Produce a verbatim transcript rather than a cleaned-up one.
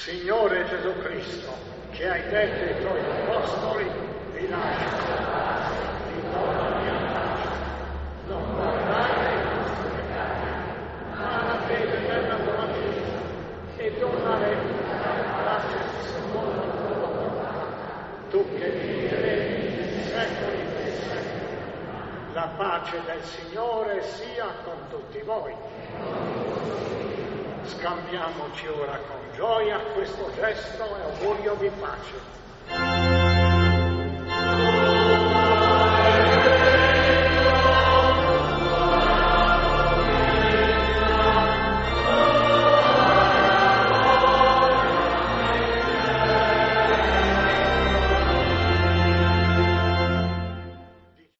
Signore Gesù Cristo, che hai detto ai tuoi apostoli, vi lascio la pace, vi do la mia pace. Non guardate i nostri peccati, ma la fede della tua Chiesa, e donare la pace secondo la tua volontà. Tu che vivi e regni nei secoli dei secoli. La pace del Signore sia con tutti voi. Scambiamoci ora con gioia questo gesto e augurio di pace.